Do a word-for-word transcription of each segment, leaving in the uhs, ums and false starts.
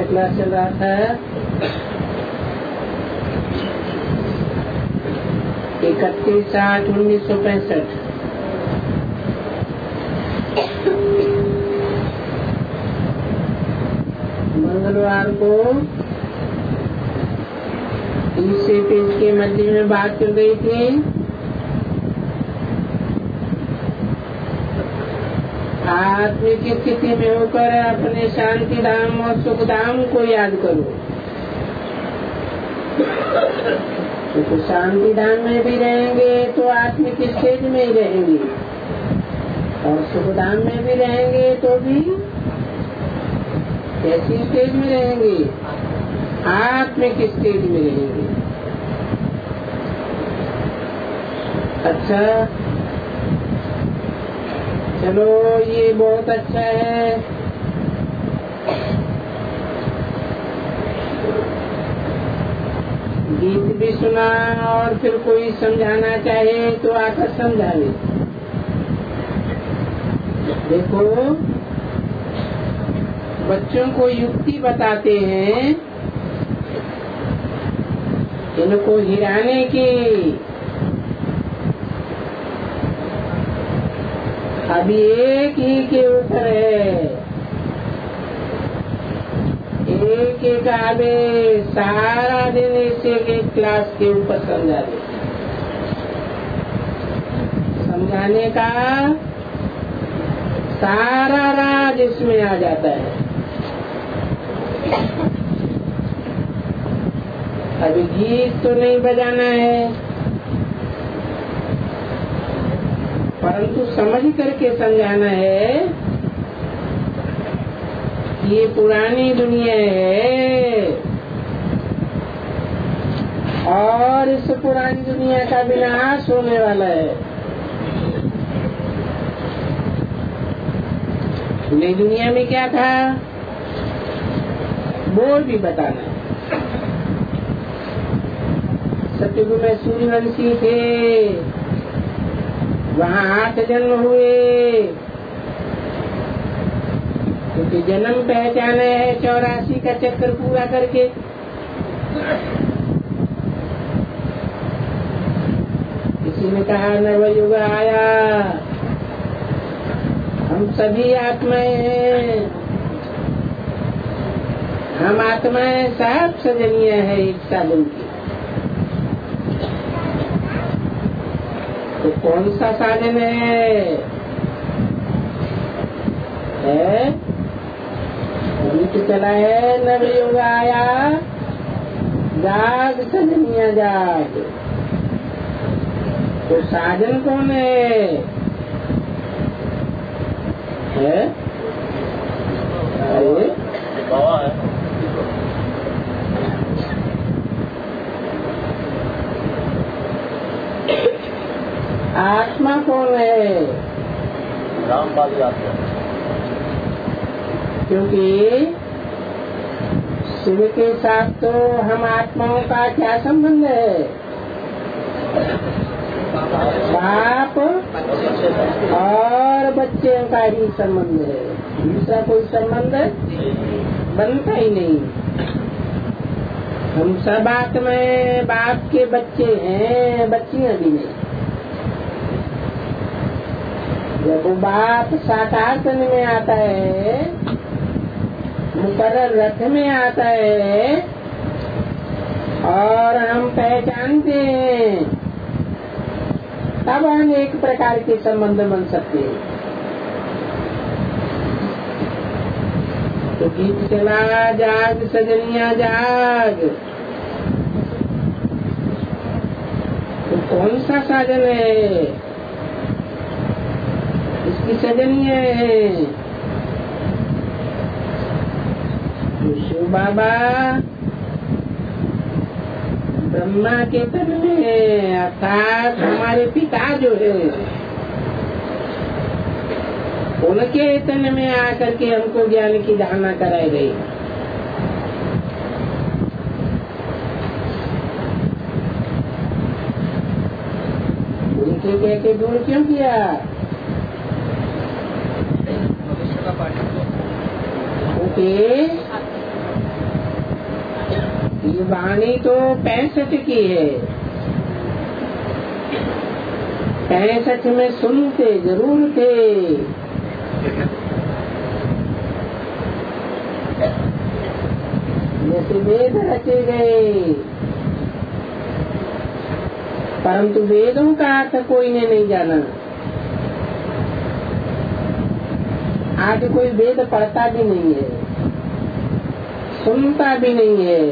Class चल रहा था? इकतीस आठ उन्नीस सौ पैंसठ। मंगलवार को तीसरे पेज के मध्य में बात चल रही थी आत्मिक स्थिति में होकर अपने शांति धाम और सुख धाम को याद करो। तो शांति धाम में भी रहेंगे तो आत्मिक स्टेज में ही रहेंगे, और सुख धाम में भी रहेंगे तो भी कैसी स्टेज में रहेंगे? आत्मिक स्टेज में रहेंगे। अच्छा, चलो ये बहुत अच्छा है। गीत भी सुना और फिर कोई समझाना चाहे तो आकर समझा ले। देखो, बच्चों को युक्ति बताते हैं इनको हिराने की। अभी एक ही के ऊपर है, एक एक आगे सारा दिन इसे एक क्लास के ऊपर समझा दे। समझाने का सारा राज इसमें आ जाता है। अभी गीत तो नहीं बजाना है, परंतु समझ करके समझाना है कि ये पुरानी दुनिया है और इस पुरानी दुनिया का विनाश होने वाला है। नई दुनिया में क्या था वो भी बताना है। सतयुग में सूर्यवंशी थे, वहाँ आठ जन्म हुए, क्योंकि जन्म पहचाना है चौरासी का चक्कर पूरा करके। किसी ने कहा नवयुग आया, हम सभी आत्माएं हैं, हम आत्माएं सब सजनिया है एक साधन की। तो कौन सा साधन है? है गीत चला है, नवयुग आया, जाग सजनिया जाग। तो साधन कौन है? है अरे बाबा है। आत्मा कौन है? रामबादी आत्मा। क्योंकि शिव के साथ तो हम आत्माओं का क्या संबंध है? बाप और बच्चे का ही संबंध है, दूसरा कोई संबंध बनता ही नहीं। हम सब आत्माएं बाप के बच्चे हैं, बच्चियां भी नहीं। जब वो बाप साकार तन में आता है, मुकर्रर रथ में आता है और हम पहचानते हैं, तब हम एक प्रकार के संबंध बन सकते हैं। तो गीत चला, जाग सजनिया जाग। तो कौन सा साधन है? इसकी सजनिया है शिव बाबा ब्रह्मा के तन में, अर्थात हमारे पिता जो है उनके तन में आकर के हमको ज्ञान की धारणा कराई गई। उनके कह के दूर क्यों किया? क्योंकि वाणी तो पैंसठ की है, पैंसठ में सुनते जरूर थे। जैसे वेद रचे गए, परंतु वेदों का अर्थ कोई ने नहीं जाना। आज कोई वेद पढ़ता भी नहीं है, सुनता भी नहीं है,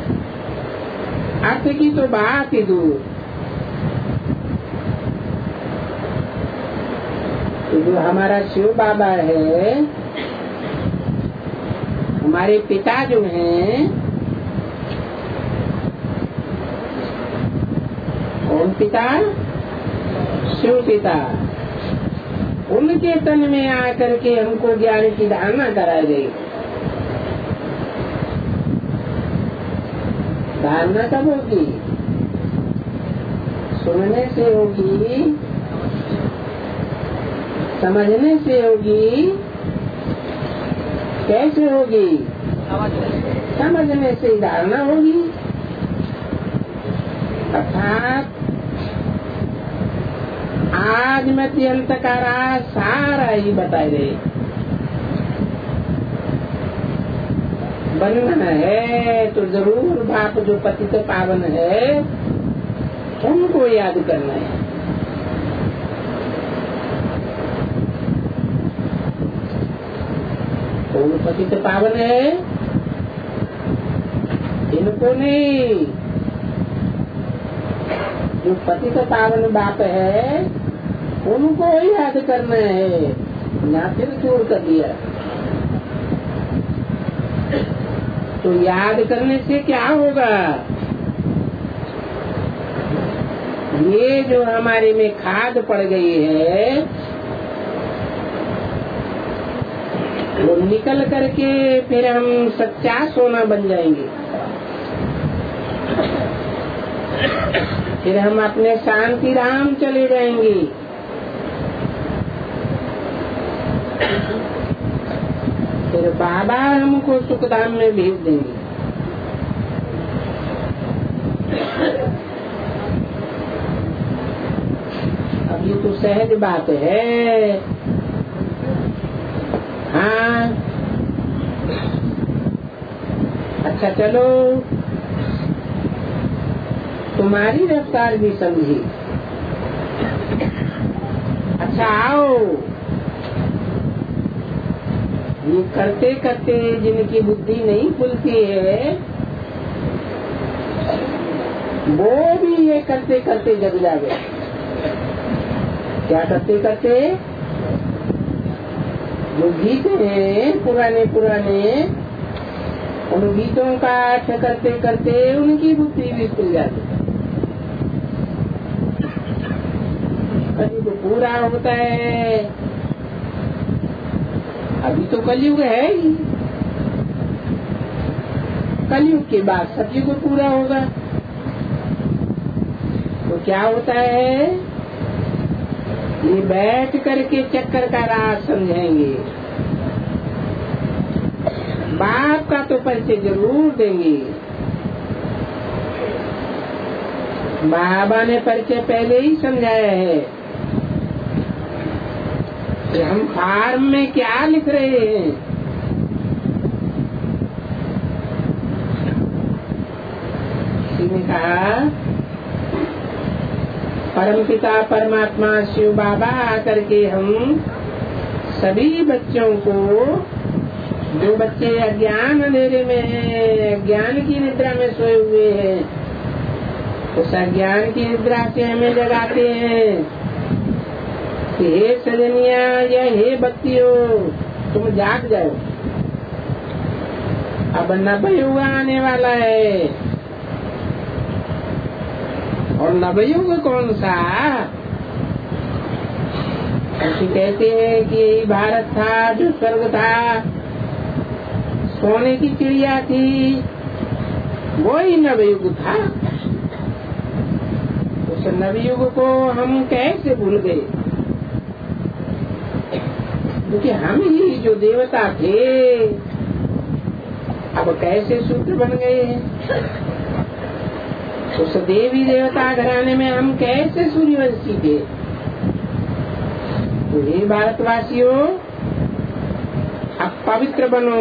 अर्थ की तो बात ही दूर। तो जो हमारा शिव बाबा है, हमारे पिता जो हैं, कौन पिता? शिव पिता। उनके तन में आकर के हमको ज्ञान की धारणा कराई गई। धारणा कब होगी? सुनने से होगी, समझने से होगी। कैसे होगी? समझने से धारणा होगी। अर्थात आज मध्य अंत का राज सारा ही बताए गए। बनना है तो जरूर बाप जो पतित पावन है उनको याद करना है। कौन पतित पावन है? इनको नहीं, जो पतित पावन बाप है उनको ही याद करना है। ना फिर चूर कर दिया तो याद करने से क्या होगा? ये जो हमारे में खाद पड़ गई है वो निकल करके फिर हम सच्चा सोना बन जाएंगे। फिर हम अपने शांति धाम चले जाएंगे। फिर बाबा हमको सुखधाम में भेज देंगे। अब ये तो सहज बात है। हाँ, अच्छा चलो, तुम्हारी रफ्तार भी समझी। अच्छा आओ, ये करते करते जिनकी बुद्धि नहीं खुलती है वो भी ये करते करते जग जावे। क्या करते करते? जो गीत हैं पुराने पुराने, उन गीतों का अर्थ करते करते उनकी बुद्धि भी खुल जाती। कलयुग पूरा होता है, अभी तो कलयुग है ही, कलयुग के बाद सतयुग पूरा होगा। तो क्या होता है? ये बैठ करके चक्कर का राज समझेंगे। बाप का तो परिचय जरूर देंगे। बाबा ने परिचय पहले ही समझाया है कि हम फार्म में क्या लिख रहे हैं। किसी ने कहा परमपिता परमात्मा शिव बाबा आकर के हम सभी बच्चों को, जो बच्चे अज्ञान अंधेरे में हैं, अज्ञान की निद्रा में सोए हुए हैं, उस अज्ञान की निद्रा से हमें जगाते हैं कि हे सजनिया या हे बच्चियों, तुम जाग जाओ, अब नवयुग आने वाला है। और नवयुग कौन सा? ऐसे कहते हैं कि यही भारत था जो स्वर्ग था, सोने की चिड़िया थी, वो ही नवयुग था। उस नवयुग को हम कैसे भूल गए? क्योंकि हम ही जो देवता थे अब कैसे शूद्र बन गए हैं। उस देवी देवता घराने में हम कैसे सूर्यवंशी थे। तो हे भारतवासियों, अब पवित्र बनो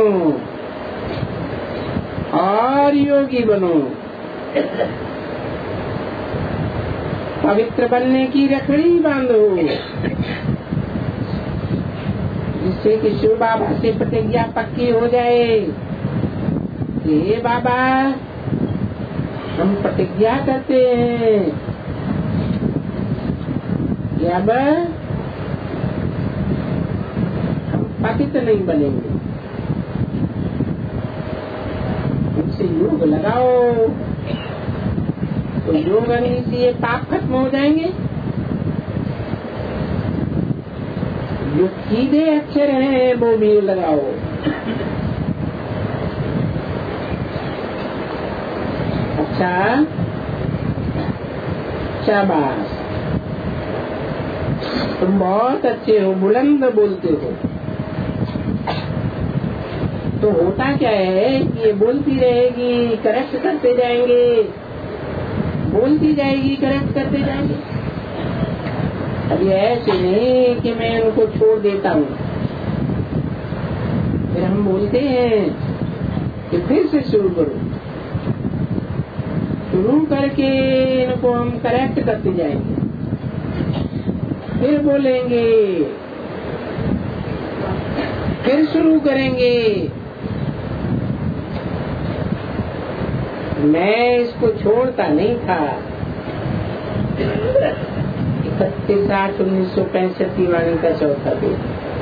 और योगी बनो। पवित्र बनने की रखड़ी बांधो, जिससे कि शिव बाबा से प्रतिज्ञा पक्की हो जाए। हे बाबा, हम प्रतिज्ञा करते हैं कि अब हम पतित नहीं बनेंगे। उनसे योग लगाओ तो योग से ये पाप खत्म हो जाएंगे। जो सीधे अक्षर हैं वो भी लगाओ। अच्छा, शाबाश, तुम बहुत अच्छे हो, बुलंद बोलते हो। तो होता क्या है कि ये बोलती रहेगी, करेक्ट करते जाएंगे, बोलती जाएगी, करेक्ट करते जाएंगे। अभी ऐसे नहीं कि मैं उनको छोड़ देता हूँ। फिर हम बोलते हैं कि फिर से शुरू करो। शुरू करके इनको हम करेक्ट करते जाएंगे, फिर बोलेंगे, फिर शुरू करेंगे। मैं इसको छोड़ता नहीं था। इकतीस आठ उन्नीस सौ पैंसठ की वाणी का चौथा दिन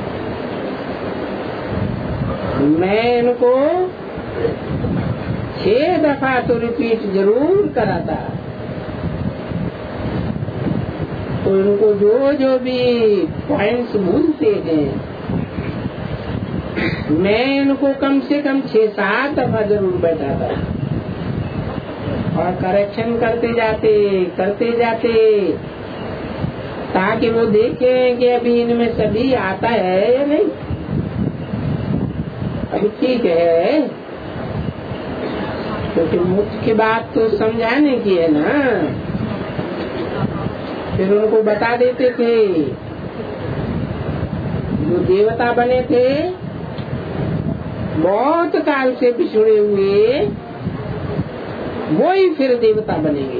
मैं इनको छह दफा तो रिपीट जरूर कराता। तो इनको जो जो भी पॉइंट्स भूलते हैं, मैं इनको कम से कम छह सात दफा जरूर बैठाता और करेक्शन करते जाते करते जाते, ताकि वो देखें कि अभी इनमें सभी आता है या नहीं। अभी ठीक है, क्योंकि मुख्य बात तो समझाने की है ना। फिर उनको बता देते थे, जो देवता बने थे बहुत काल से बिछुड़े हुए, वो ही फिर देवता बनेंगे।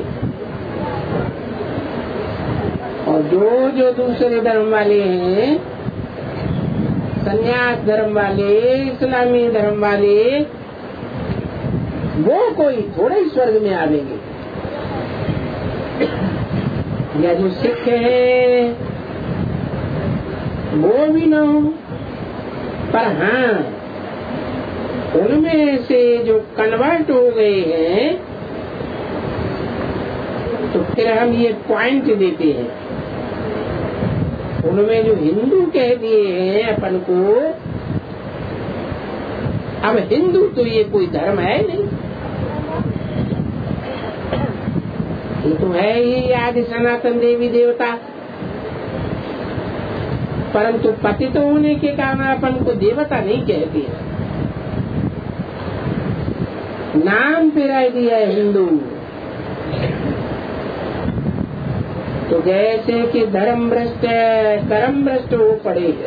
और जो जो दूसरे धर्म वाले हैं, संन्यास धर्म वाले, इस्लामी धर्म वाले, वो कोई थोड़े ही स्वर्ग में आवेंगे। या जो सिख है वो भी न हो, पर हाँ उनमें से जो कन्वर्ट हो गए हैं, तो फिर हम ये पॉइंट देते हैं। उनमें जो हिंदू कह दिए हैं अपन को, अब हिंदू तो ये कोई धर्म है नहीं, ये तो है ही आदि सनातन देवी देवता। परंतु पतित होने के कारण अपन को देवता नहीं कहते, नाम फिराई दिया है हिंदू। तो जैसे कि धर्म भ्रष्ट है, कर्म भ्रष्ट हो पड़े है।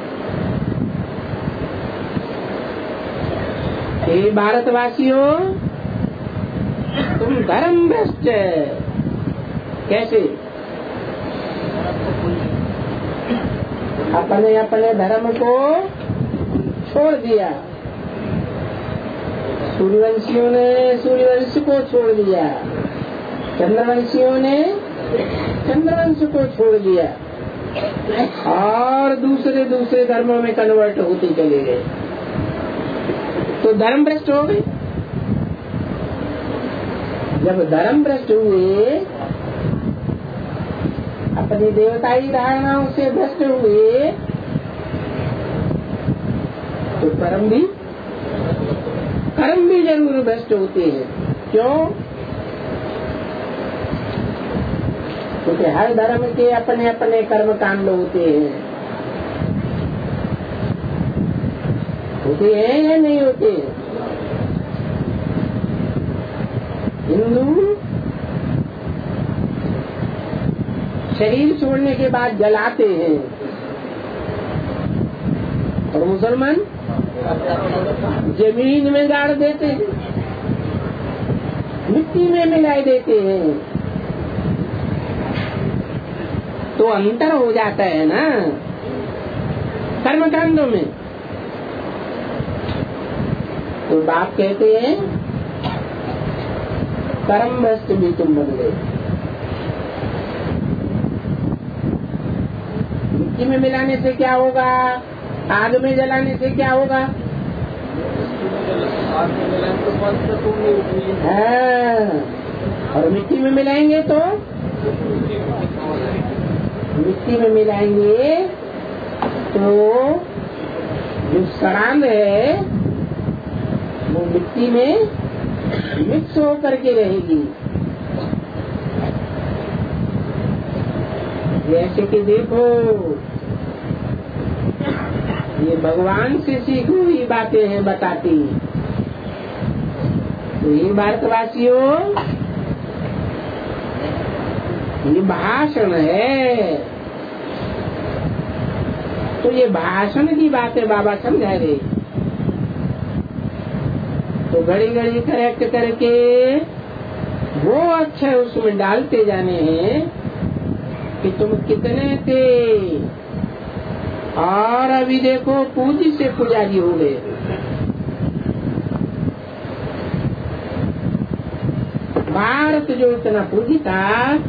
हे भारतवासियों, तुम धर्म भ्रष्ट है। कैसे? अपने अपने धर्म को छोड़ दिया। सूर्यवंशियों ने सूर्यवंश को छोड़ दिया, चंद्रवंशियों ने चंद्रवंश को छोड़ दिया, और दूसरे दूसरे धर्मों में कन्वर्ट होते चले गए। तो धर्म भ्रष्ट हो गए। जब धर्म भ्रष्ट हुए, अपनी देवताई धारणाओं से भ्रष्ट हुए, तो कर्म भी कर्म भी जरूर भ्रष्ट होते हैं। क्यों? क्योंकि हर धर्म के अपने अपने कर्म कांड होते हैं। होते हैं या नहीं होते? हिंदू शरीर छोड़ने के बाद जलाते हैं, और मुसलमान जमीन में गाड़ देते हैं, मिट्टी में मिला देते हैं। तो अंतर हो जाता है ना कर्मकांडों में। तो बाप कहते हैं कर्म वस्तु भी तुम बदले। मिट्टी में मिलाने से क्या होगा, आग में जलाने से क्या होगा? हाँ, और मिट्टी में मिलाएंगे तो मिट्टी में मिलाएंगे तो जो सड़ांध है वो मिट्टी में मिक्स होकर के रहेगी। जैसे कि देखो, ये भगवान से सीखी हुई बातें हैं बताती। तो ये भारतवासियों, ये भाषण है। तो ये भाषण की बातें बाबा समझा रहे। तो घड़ी घड़ी करेक्ट करके वो अक्षर उसमें डालते जाने हैं कि तुम कितने थे, और अभी देखो पूजी से पुजारी हो गए। भारत जो इतना पूजी था,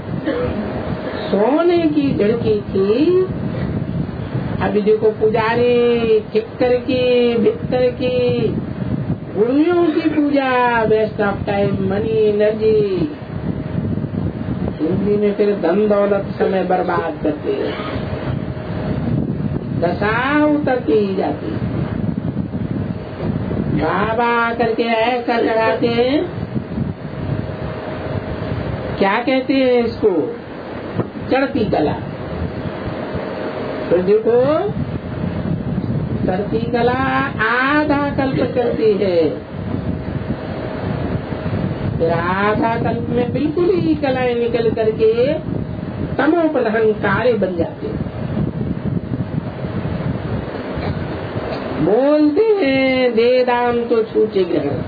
सोने की झड़की थी, अभी देखो पुजारी ठिक्कर की, भिक्कर की, गुरुओं की पूजा, waste of time, money, energy, Hindi में फिर धन दौलत समय बर्बाद करते हैं, दशा उतरती ही जाती। बाबा करके ऐसा लगाते हैं, क्या कहते हैं इसको, चढ़ती कला। तो देखो चढ़ती कला आधा कल्प चलती है, फिर आधा कल्प में बिल्कुल ही कलाएं निकल करके तमो प्रधान कार्य बन जाते। बोलते हैं दे दान तो छूटे ग्रहण,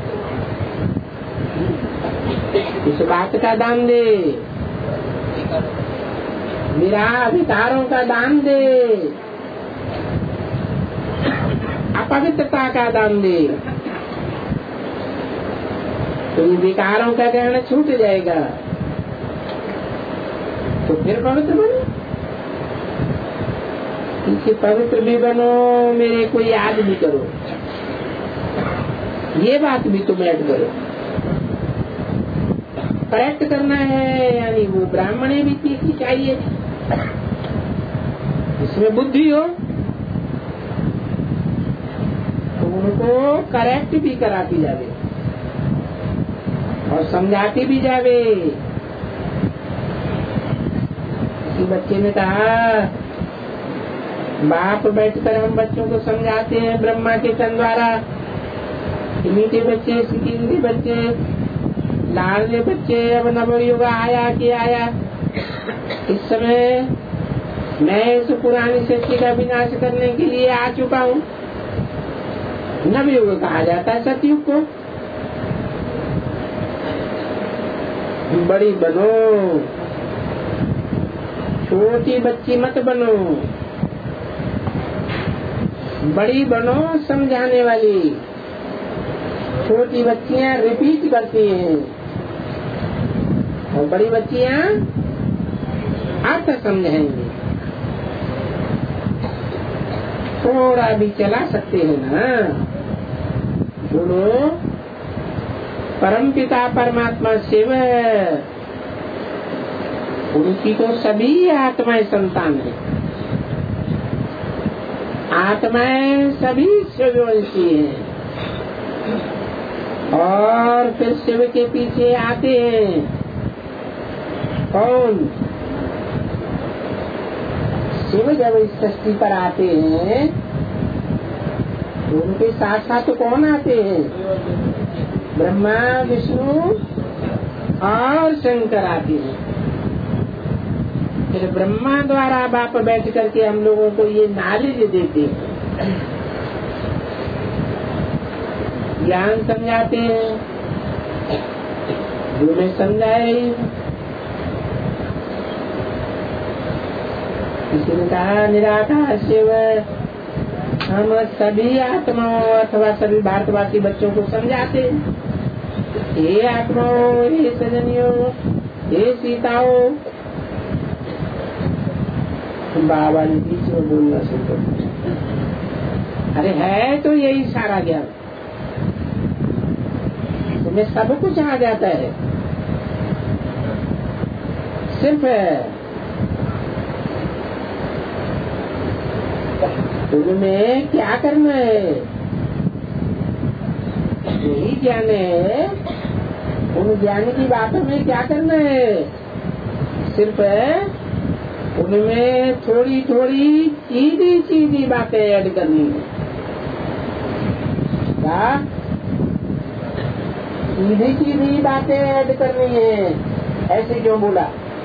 इस बात का दान दे, मेरा विकारों का दान दे, अपवित्रता का दान दे, तो ये विकारों का ग्रहण छूट जाएगा। तो फिर पवित्र बनो, इसे पवित्र भी बनो, मेरे को याद भी करो, ये बात भी तुम ऐड करो। करेक्ट करना है, यानी वो ब्राह्मणी भी सीखनी चाहिए, इसमें बुद्धि हो तो उनको करेक्ट भी कराती जावे और समझाती भी जावे। किसी बच्चे ने कहा, बाप बैठकर हम बच्चों को समझाते हैं ब्रह्मा के तन द्वारा, मीठे बच्चे, सिकिंदे बच्चे, लाडले बच्चे, अब नवयुग आया कि आया, इस समय मैं इस पुरानी सृष्टि का विनाश करने के लिए आ चुका हूँ। नवयुग कहा जाता है सतयुग को। बड़ी बनो, छोटी बच्ची मत बनो, बड़ी बनो समझाने वाली। छोटी बच्चियाँ रिपीट करती हैं और बड़ी बच्चियाँ अर्थ समझाएंगी। थोड़ा भी चला सकते हैं ना, बोलो परमपिता परमात्मा शिव, उनकी तो सभी आत्माएं संतान है, आत्माएं सभी शिववंशी हैं। और फिर शिव के पीछे आते हैं कौन? शिव जब इस सृष्टि पर आते हैं तो उनके साथ साथ कौन आते हैं? ब्रह्मा, विष्णु और शंकर आते हैं। फिर ब्रह्मा द्वारा बाप बैठ करके हम लोगों को ये नॉलेज देते हैं, ज्ञान समझाते हैं, जो मैं समझाए। किसी ने कहा निराकार शिव हम सभी आत्माओं अथवा सभी भारतवासी बच्चों को समझाते, हे आत्माओं, हे सजनियों, हे सीताओं। बाबा ने बीच में बोलना शुरू कर दिया, अरे है तो यही सारा ज्ञान, तुम्हें सब कुछ आ जाता है, सिर्फ तुम्हें क्या करना है, यही ज्ञान है। उन ज्ञान की बातों में क्या करना है, सिर्फ उनमें थोड़ी थोड़ी सीधी सीधी बातें ऐड करनी है। क्या सीधी सीधी बातें ऐड करनी है, ऐसे क्यों बोला?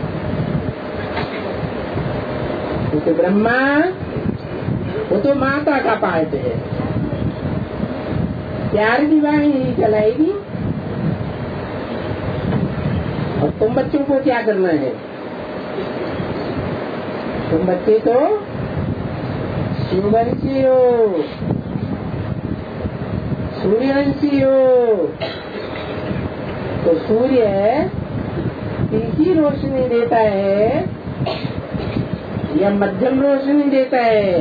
क्योंकि ब्रह्मा वो तो माता का पार्ट है, प्यार की वाणी ही चलाएगी। और तुम बच्चों को क्या करना है, तुम बच्चे तो शिववंशी हो, सूर्यवंशी हो। तो सूर्य तीखी रोशनी देता है या मध्यम रोशनी देता है?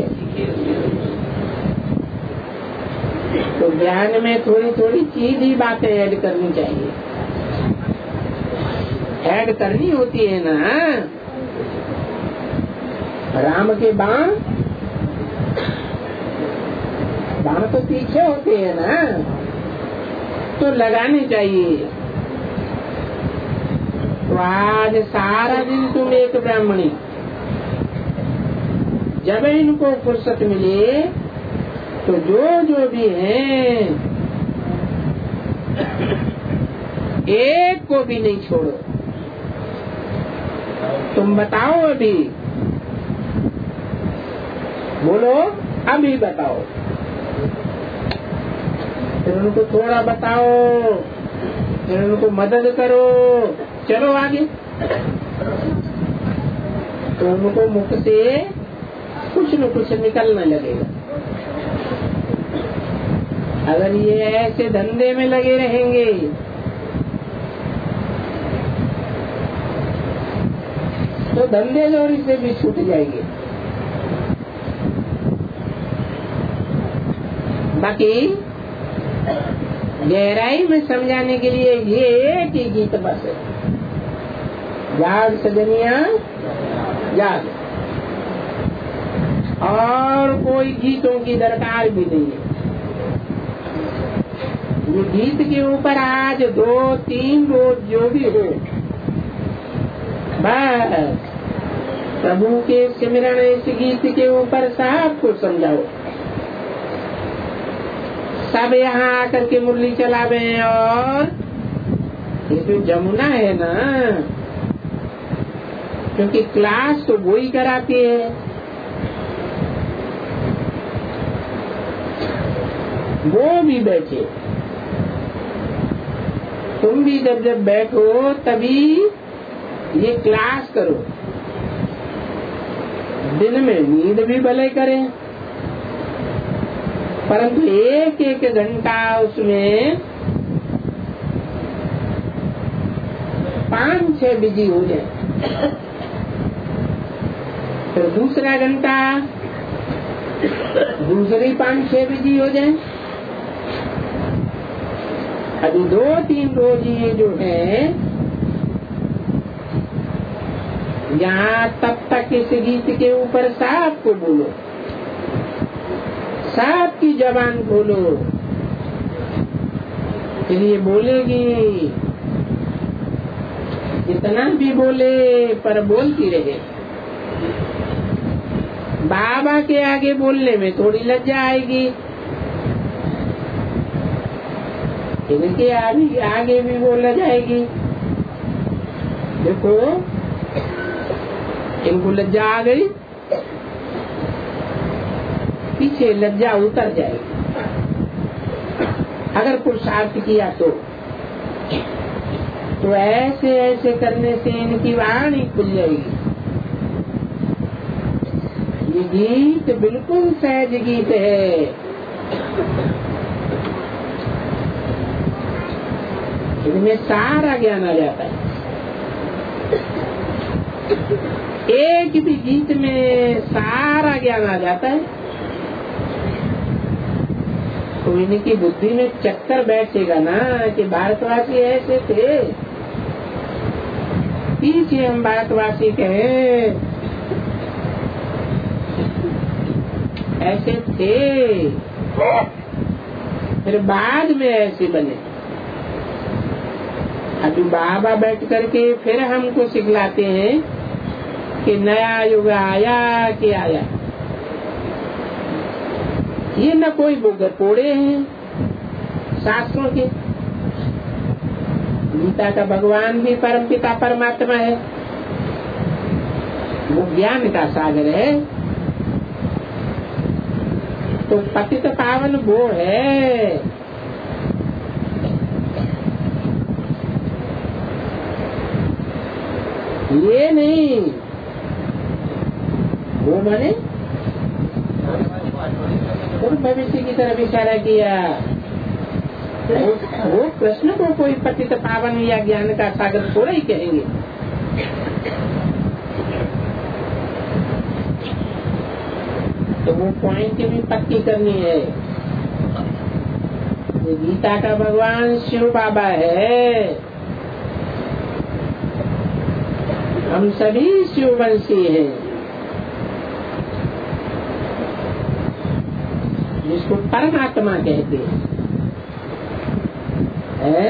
तो ज्ञान में थोड़ी थोड़ी सीधी बातें ऐड करनी चाहिए, ऐड करनी होती है ना। राम के बाण बाण तो तीखे होते हैं ना, तो लगाने चाहिए। तो आज सारा दिन तुम एक ब्राह्मणी, जब इनको फुर्सत मिले तो जो जो भी हैं एक को भी नहीं छोड़ो। तुम बताओ, अभी बोलो, अभी बताओ। फिर उनको थोड़ा बताओ, फिर उनको मदद करो, चलो आगे। तो उनको मुख से कुछ न कुछ निकलने लगेगा। अगर ये ऐसे धंधे में लगे रहेंगे तो धंधे जोरी से भी छूट जाएंगे। बाकी गहराई में समझाने के लिए ये एक ही गीत बस है, जाग सजनिया जाग, और कोई गीतों की दरकार भी नहीं है। ये गीत के ऊपर आज दो तीन रोज जो भी हो, बस प्रभु के सिमरण इस गीत के ऊपर सबको समझाओ। सब यहाँ आकर के मुरली चलावे, और ये तो जमुना है ना, क्योंकि क्लास तो वो ही कराती है। वो भी बैठे, तुम भी जब जब बैठो तभी ये क्लास करो। दिन में नींद भी भले करें, परंतु एक एक घंटा उसमें पांच छह बिजी हो जाए, तो दूसरा घंटा दूसरी पांच छह बिजी हो जाए। अभी दो तीन रोज ये जो है यहाँ, तब तक इस गीत के ऊपर साफ को बोलो, साफ की जबान खोलो, फिर ये बोलेगी। जितना भी बोले पर बोलती रहे। बाबा के आगे बोलने में थोड़ी लज्जा आएगी, इनके आगे आगे भी बोला जाएगी। देखो इनको लज्जा आ गई, पीछे लज्जा उतर जाएगी। अगर पुरुषार्थ किया तो तो ऐसे ऐसे करने से इनकी वाणी खुल जाएगी। ये गीत बिल्कुल सहज गीत है। इनमें सारा ज्ञान आ जाता है। एक भी गीत में सारा ज्ञान आ जाता है। तो इनकी बुद्धि में चक्कर बैठेगा ना कि भारतवासी ऐसे थे। पीछे हम भारतवासी कहें ऐसे थे, फिर बाद में ऐसे बने। अभी बाबा बैठ करके फिर हमको सिखलाते हैं कि नया युग आया कि आया। ये न कोई गपोड़े हैं शास्त्रों के। गीता का भगवान भी परम पिता परमात्मा है, वो ज्ञान का सागर है। तो पतित पावन वो है। ये नहीं, वो माने पूर्व भविष्य की तरफ इशारा किया। वो, वो कृष्ण को कोई पतित पावन या ज्ञान का सागर थोड़ा ही कहेंगे। तो वो पॉइंट भी पक्की करनी है। ये गीता का भगवान शिव बाबा है। हम सभी शिववंशी हैं। जिसको परमात्मा कहते हैं, है?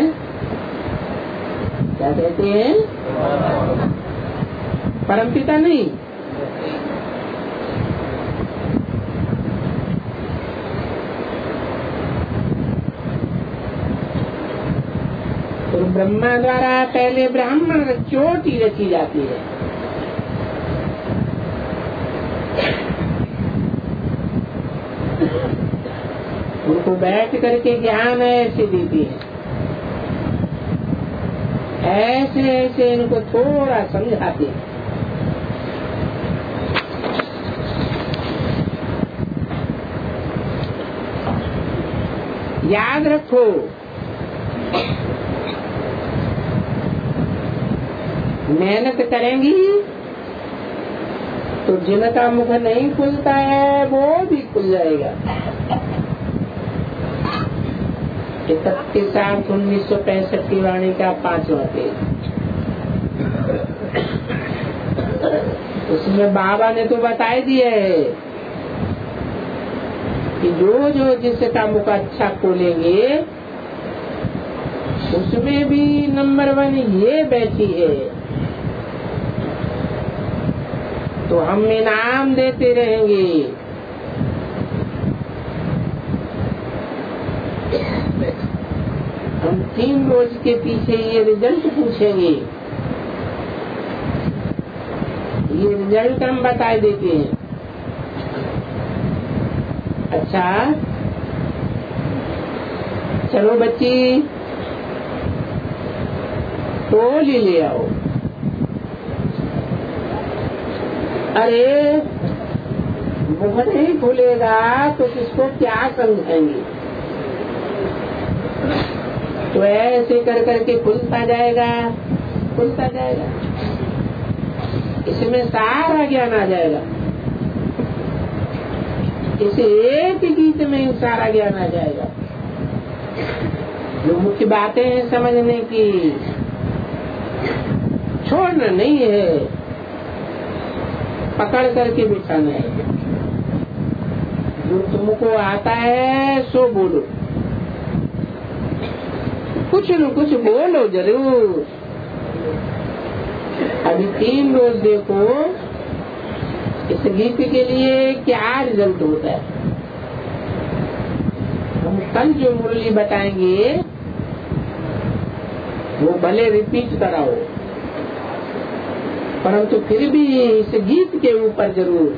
क्या कहते हैं? परमपिता नहीं, तो ब्रह्मा द्वारा पहले ब्राह्मण चोटी रची जाती है। उनको बैठ करके ज्ञान ऐसे देती है, ऐसे ऐसे इनको थोड़ा समझाते हैं। याद रखो, मेहनत करेंगी तो जिनका मुख नहीं खुलता है वो भी खुल जाएगा। इकतीस आठ उन्नीस सौ पैंसठ की वाणी का पांचवा पेज। उसमें बाबा ने तो बताए दिए है कि जो जो जिसका मुख अच्छा खोलेंगे उसमें भी नंबर वन ये बैठी है। तो हम इनाम देते रहेंगे। हम तीन रोज के पीछे ये रिजल्ट पूछेंगे। ये रिजल्ट हम बता देते हैं। अच्छा चलो बच्ची टोली ले आओ। अरे मुख नहीं खुलेगा तो किसको क्या समझाएंगे। तो ऐसे कर करके खुलता जाएगा, खुलता जाएगा। इसमें सारा ज्ञान आ जाएगा। इस एक गीत में सारा ज्ञान आ जाएगा। जो मुख्य बातें हैं समझने की, छोड़ना नहीं है, पकड़ करके बिठाना है। जो तुमको आता है सो बोलो, कुछ न कुछ बोलो जरूर। अभी तीन रोज देखो इस गीत के लिए क्या रिजल्ट होता है। हम कल जो मुरली बताएंगे वो भले रिपीट कराओ, परंतु फिर भी इस गीत के ऊपर जरूर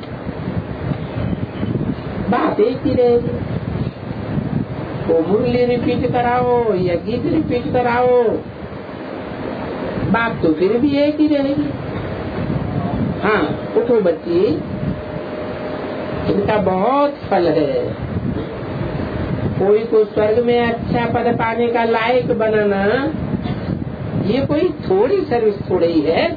बात एक ही रहेगी। वो मुरली रिपीट कराओ या गीत रिपीट कराओ, बात तो फिर भी एक ही रहेगी। हाँ, उठो बच्ची, इनका बहुत फल है। कोई को स्वर्ग में अच्छा पद पाने का लायक बनाना, ये कोई थोड़ी सर्विस थोड़ी ही है।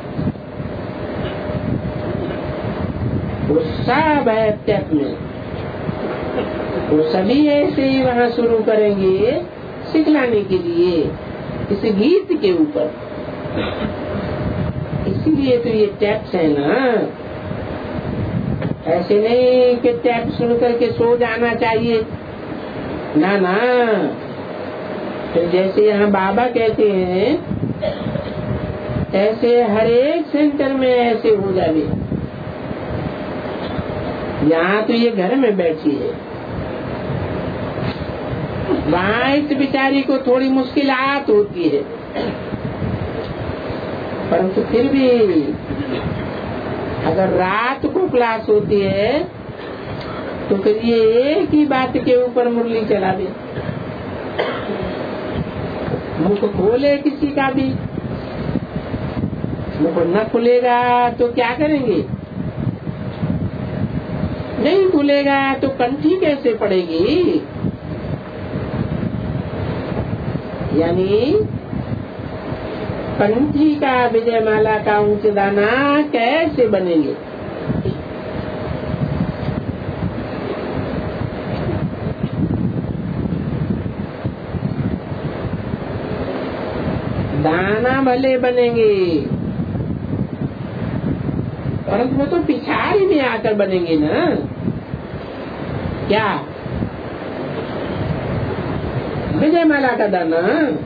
वो सब है स्टेप में, वो सभी ऐसे ही वहाँ शुरू करेंगे सिखलाने के लिए इस गीत के ऊपर। इसीलिए तो ये टैप्स है ना, ऐसे नहीं कि टैप सुन करके सो जाना चाहिए, ना ना। तो जैसे यहाँ बाबा कहते हैं ऐसे हर एक सेंटर में ऐसे हो जाए। यहाँ तो ये घर में बैठी है, वहाँ इस बिचारी को थोड़ी मुश्किलात होती है, परंतु फिर भी अगर रात को क्लास होती है तो फिर ये एक ही बात के ऊपर मुरली चला दे। मुख खोले किसी का भी, मुख न खुलेगा तो क्या करेंगे? नहीं खुलेगा तो कंठी कैसे पड़ेगी? यानी कंठी का विजयमाला का ऊंच दाना कैसे बनेंगे? दाना भले बनेंगे, परंतु वो तो पिछाड़ी में आकर बनेंगे ना। क्या विजयमाला का दाना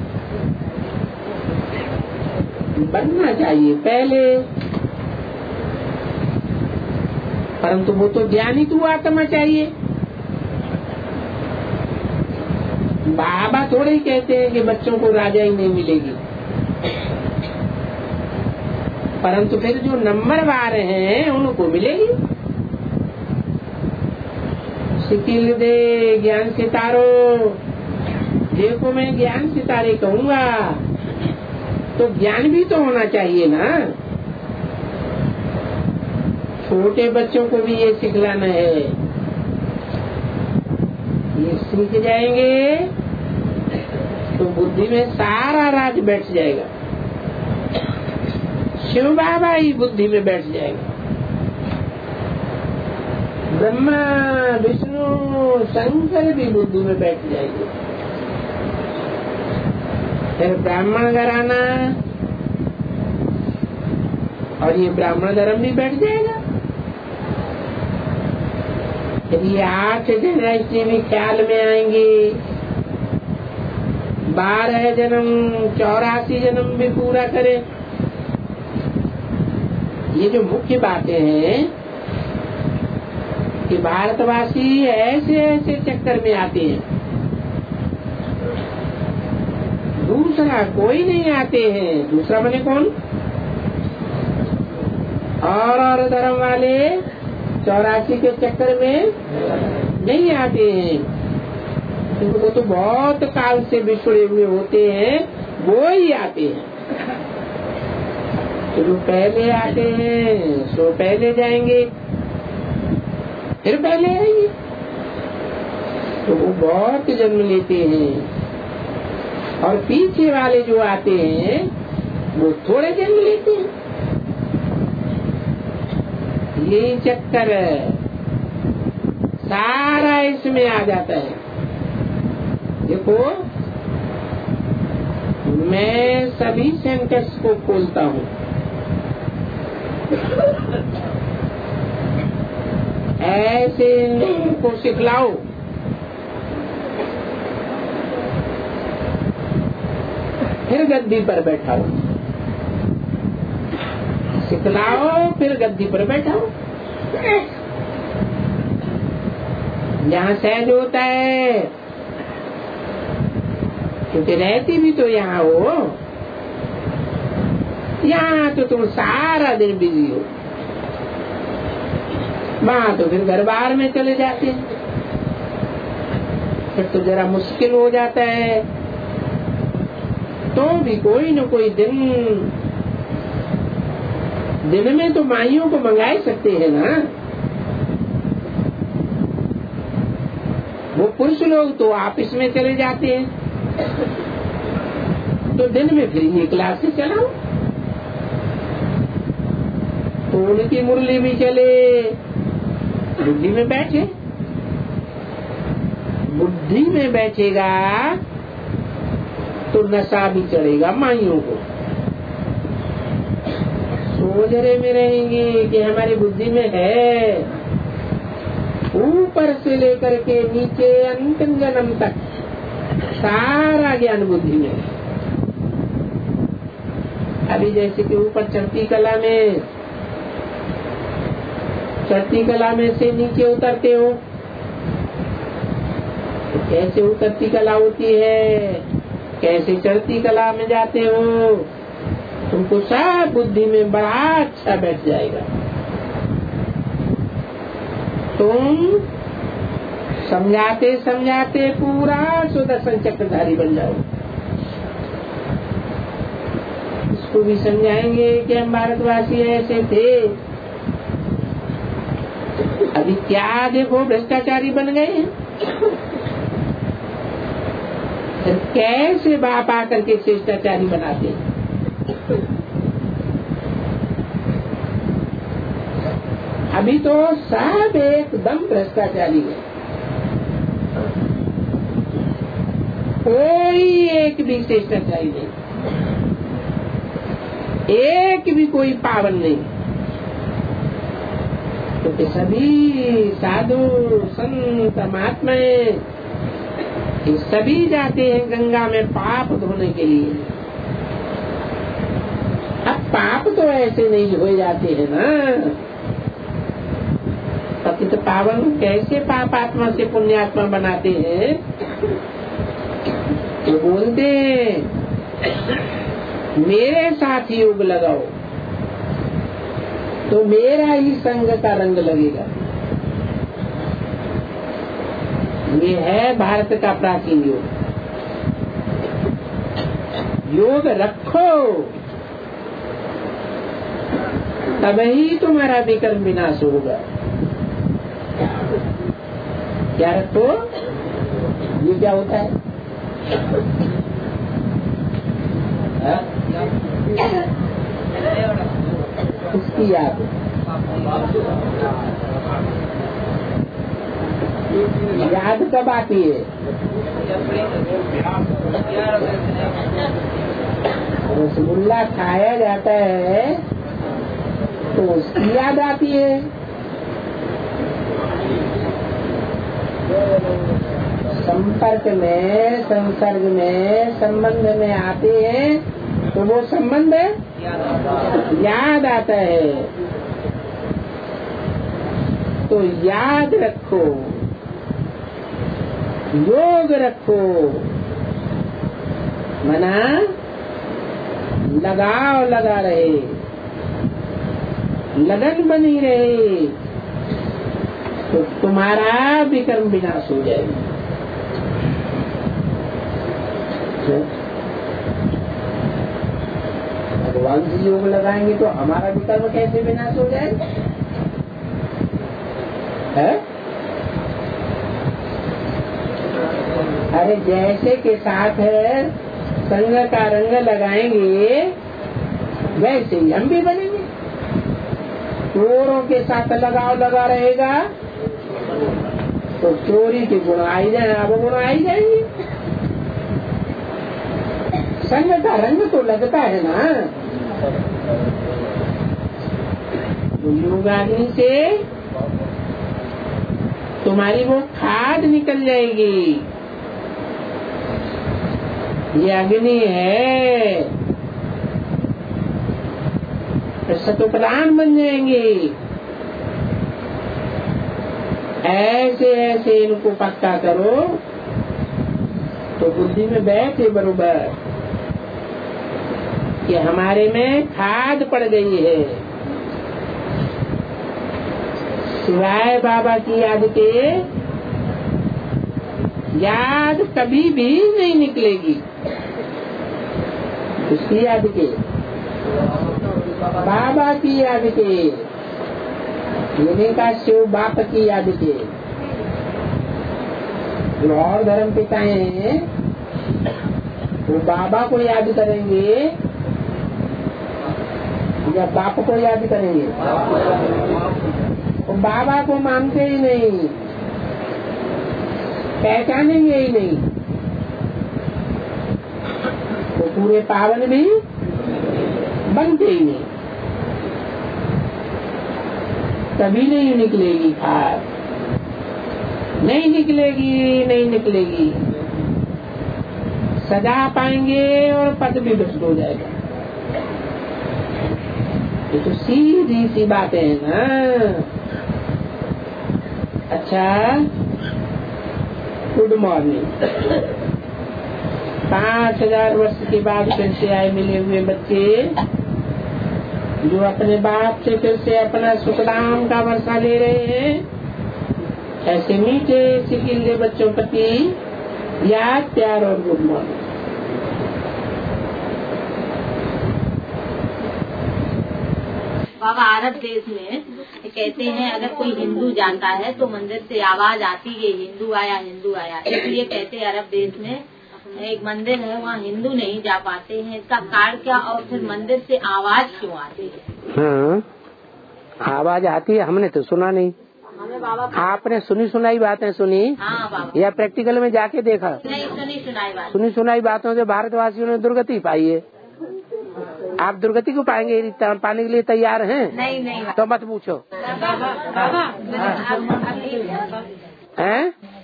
बनना चाहिए पहले, परंतु वो तो ज्ञानी तू आत्मा चाहिए। बाबा थोड़े ही कहते हैं कि बच्चों को राजा ही नहीं मिलेगी, परंतु फिर जो नंबर वार हैं उनको मिलेगी। शिकिल दे ज्ञान सितारो, देखो मैं ज्ञान सितारे कहूँगा तो ज्ञान भी तो होना चाहिए ना। छोटे बच्चों को भी ये सिखलाना है, ये सीख जाएंगे तो बुद्धि में सारा राज बैठ जाएगा। शिव बाबा ही बुद्धि में बैठ जाएगा, ब्रह्मा विष्णु शंकर भी बुद्धि में बैठ जाएंगे। फिर ब्राह्मण घराना और ये ब्राह्मण धर्म भी बैठ जाएगा। फिर ये आठ जनरेशन भी ख्याल में आएंगे, बारह जन्म चौरासी जन्म भी पूरा करे। ये जो मुख्य बातें हैं कि भारतवासी ऐसे ऐसे चक्कर में आते हैं, दूसरा कोई नहीं आते हैं। दूसरा मैंने कौन? और और धर्म वाले चौरासी के चक्कर में नहीं आते हैं, क्योंकि वो तो बहुत काल से बिछड़े हुए होते हैं, वो ही आते हैं। तो जो पहले आते हैं सो पहले जाएंगे, फिर पहले आएंगे, तो वो बहुत जन्म लेते हैं। और पीछे वाले जो आते हैं वो थोड़े जन्म लेते हैं। यही चक्कर है, सारा इसमें आ जाता है। देखो, मैं सभी सेंटर्स को खोलता हूँ, ऐसे इनको सिखलाओ। फिर गद्दी पर बैठाओ, सिखलाओ, फिर गद्दी पर बैठाओ। यहाँ सहज होता है, क्योंकि रहती भी तो यहाँ हो। यहाँ तो तुम सारा दिन बिजी हो, वहाँ तो फिर घर बार में चले जाते हैं, फिर तो जरा मुश्किल हो जाता है। तो भी कोई न कोई दिन दिन में तो माइयों को मंगा सकते हैं ना। वो पुरुष लोग तो ऑफिस में चले जाते हैं, तो दिन में फिर ये क्लासेस चलाओ, तो उनकी मुरली भी चले, बुद्धि में बैठे। बुद्धि में बैठेगा तो नशा भी चढ़ेगा माइयों को। सोजरे में रहेंगे कि हमारी बुद्धि में है, ऊपर से लेकर के नीचे अंतिम जन्म तक सारा ज्ञान बुद्धि में। अभी जैसे कि ऊपर चढ़ती कला में चढ़ती कला में से नीचे उतरते हो, तो कैसे उतरती कला होती है, कैसे चढ़ती कला में जाते हो, तुमको सब बुद्धि में बड़ा अच्छा बैठ जाएगा। तुम समझाते समझाते पूरा सुदर्शन चक्रधारी बन जाओ। इसको भी समझाएंगे कि हम भारतवासी ऐसे थे, अभी क्या देखो भ्रष्टाचारी बन गए हैं। फिर कैसे बाप आकर के शिष्टाचारी बनाते हैं। अभी तो सब एकदम भ्रष्टाचारी है, कोई एक भी शिष्टाचारी नहीं, एक भी कोई पावन नहीं। तो सभी साधु संत महात्मा सभी जाते हैं गंगा में पाप धोने के लिए। अब पाप तो ऐसे नहीं हो जाते हैं ना, पतित पावन कैसे पाप आत्मा से पुण्यात्मा बनाते हैं। तो बोलते हैं मेरे साथ योग लगाओ तो मेरा ही संग का रंग लगेगा। ये है भारत का प्राचीन योग। योग रखो तभी तुम्हारा विकर्म विनाश होगा। क्या रखो? ये क्या होता है? उसकी याद याद कब आती है? रसगुल्ला खाया जाता है तो उसकी याद आती है। संपर्क में, संसर्ग में, संबंध में आते हैं तो वो संबंध याद आता है। तो याद रखो, योग रखो, मना लगाव लगा रहे, लगन बनी रहे तो तुम्हारा विकर्म विनाश हो जाएगा। भगवान जी योग लगाएंगे तो हमारा विकर्म कैसे विनाश हो जाएगा? है? अरे जैसे के साथ है संग का रंग लगाएंगे वैसे ही हम भी बनेंगे। चोरों के साथ लगाव लगा रहेगा तो चोरी के गुण आई जाए, अब गुण आई जाएंगे। संग का रंग तो लगता है ना। तो योगाग्नि से तुम्हारी वो खाद निकल जाएगी। ये अग्नि है, तो सतोप्रधान बन जाएंगे। ऐसे ऐसे इनको पक्का करो तो बुद्धि में बैठे बरोबर कि हमारे में खाद पड़ गई है। सिवाय बाबा की याद के याद कभी भी नहीं निकलेगी। उसकी याद के, बाबा की याद के, ये का शिव बाप की याद के। जो और धर्म पिताएं हैं वो बाबा को याद करेंगे या बाप को याद करेंगे? वो बाबा को मानते ही नहीं, पहचानेंगे ही नहीं। वो पूरे पावन भी बनते ही नहीं। कभी नहीं निकलेगी खाद, नहीं निकलेगी, नहीं निकलेगी। सजा पाएंगे और पद भी भ्रष्ट हो जाएगा। ये तो सीधी सी बातें है ना। अच्छा, गुड मॉर्निंग। पांच हजार वर्ष के बाद फिर से आए मिले हुए बच्चे, जो अपने बाप से फिर से अपना सुखदाम का वर्षा ले रहे हैं। ऐसे मीठे सिकिल्ले बच्चों प्रति याद, प्यार और गुड मॉर्निंग। बाबा, अरब देश में कहते हैं अगर कोई हिंदू जाता है तो मंदिर से आवाज आती है हिंदू आया, हिंदू आया। इसलिए कहते हैं अरब देश में एक मंदिर है, वहाँ हिंदू नहीं जा पाते हैं। इसका कारण क्या, और फिर मंदिर से आवाज क्यों आती है? हाँ, आवाज आती है, हमने तो सुना नहीं। हमें बाबा, आपने सुनी सुनाई बातें सुनी? हाँ बाबा। या प्रैक्टिकल में जाके देखा? नहीं, सुनी सुनाई बात। सुनी सुनाई बातों से भारतवासियों ने दुर्गति पाई है। आप दुर्गति को पाएंगे, पाने के लिए तैयार हैं? नहीं नहीं तो मत पूछो। हैं?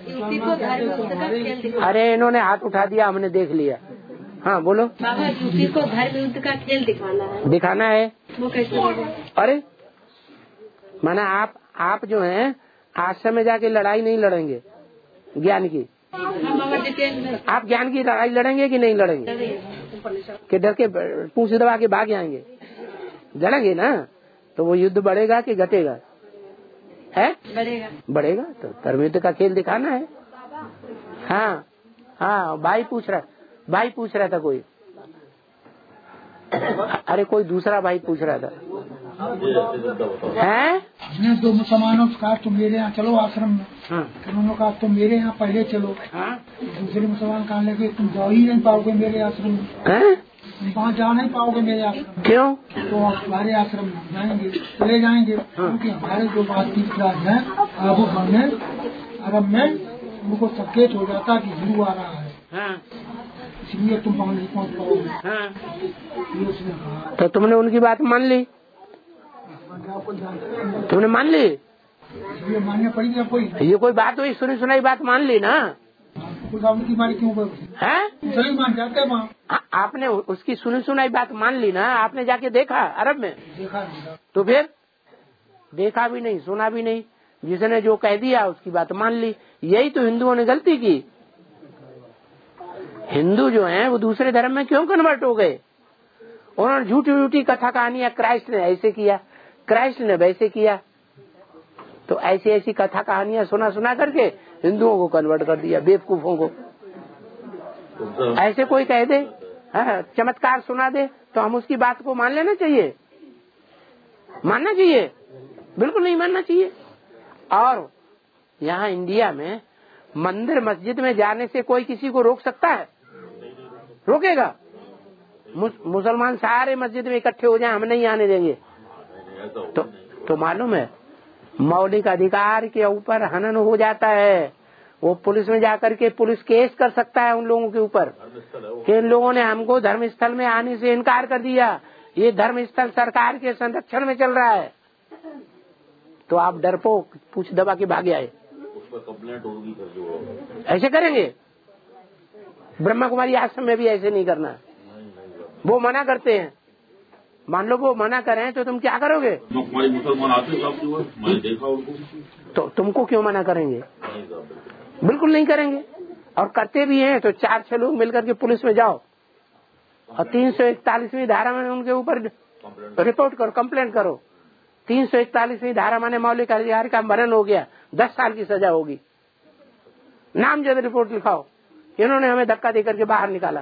अरे इन्होंने हाथ उठा दिया, हमने देख लिया। हाँ बोलो। बाबा, यूपी को धर्म युद्ध का खेल दिखाना है। दिखाना है? वो कैसे होगा? अरे माना आप आप जो हैं आश्रम में जाके लड़ाई नहीं लड़ेंगे ज्ञान की। आप ज्ञान की लड़ाई लड़ेंगे कि नहीं लड़ेंगे? कि डर के पूंछ दबा के भाग जाएंगे? लड़ेंगे ना, तो वो युद्ध बढ़ेगा कि घटेगा? है बढ़ेगा। बढ़ेगा तो धर्म युद्ध का खेल दिखाना है। हाँ हाँ, भाई पूछ रहा भाई पूछ रहा था कोई। अरे कोई दूसरा भाई पूछ रहा था। है दो मुसलमानों से कहा तुम मेरे यहाँ चलो आश्रम में। हाँ। उन्होंने कहा तुम मेरे यहाँ पहले चलो। हाँ। दूसरे मुसलमान कहने लगे तुम जा ही नहीं पाओगे मेरे आश्रम में। हैं? तुम वहाँ जा नहीं पाओगे मेरे आश्रम में। क्यों? तो आप हमारे आश्रम में जाएंगे, चले जाएंगे। क्योंकि हमारे जो बातचीत राज है आबू बनने अरब में उनको संकेत हो जाता कि हिंदू आ रहा है। हाँ। इसलिए तुम वहाँ नहीं पहुँच पाओगे। हाँ। ये उसने कहा। तो तुमने उनकी बात मान ली? तुमने मान ली? ये मानना पड़ेगी कोई। ये कोई बात हुई, सुनी सुनाई बात मान ली ना? उनकी बात क्यों है? सही मान जाते हैं वहाँ। आपने उसकी सुनी सुनाई बात मान ली ना? आपने जाके देखा अरब में? देखा तो फिर देखा भी नहीं, सुना भी नहीं, जिसने जो कह दिया उसकी बात मान ली। यही तो हिंदुओं ने गलती की। हिंदू जो हैं वो दूसरे धर्म में क्यों कन्वर्ट हो गए? उन्होंने झूठी झूठी कथा कहानियां, क्राइस्ट ने ऐसे किया, क्राइस्ट ने वैसे किया। तो ऐसी ऐसी कथा कहानियां सुना सुना करके हिंदुओं को कन्वर्ट कर दिया, बेवकूफों को। ऐसे कोई कह दे, हाँ, चमत्कार सुना दे, तो हम उसकी बात को मान लेना चाहिए? मानना चाहिए? बिल्कुल नहीं मानना चाहिए। और यहाँ इंडिया में मंदिर मस्जिद में जाने से कोई किसी को रोक सकता है? रोकेगा? मुसलमान सारे मस्जिद में इकट्ठे हो जाएं, हम नहीं आने देंगे। तो तो मालूम है मौलिक अधिकार के ऊपर हनन हो जाता है। वो पुलिस में जाकर के पुलिस केस कर सकता है उन लोगों के ऊपर कि इन लोगों ने हमको धर्म स्थल में आने से इनकार कर दिया, ये धर्म स्थल सरकार के संरक्षण में चल रहा है। तो आप डरपोक पूछ दबा के भागे आए, कंप्लेंट होगी। ऐसे करेंगे? ब्रह्मा कुमारी आश्रम में भी ऐसे नहीं करना। वो मना करते हैं, मान लो वो मना करें तो तुम क्या करोगे? हमारे मुसलमान आते हैं, मैंने देखा उनको। तो तुमको क्यों मना करेंगे? बिल्कुल नहीं करेंगे। और करते भी हैं तो चार छह लोग मिलकर के पुलिस में जाओ, और तीन सौ इकतालीसवीं धारा में उनके ऊपर रिपोर्ट करो, कंप्लेंट करो। तीन सौ इकतालीसवीं धारा माने मौलिक अधिकार का हनन हो गया, दस साल की सजा होगी। नाम जब रिपोर्ट लिखाओ, इन्होंने हमें धक्का देकर के बाहर निकाला।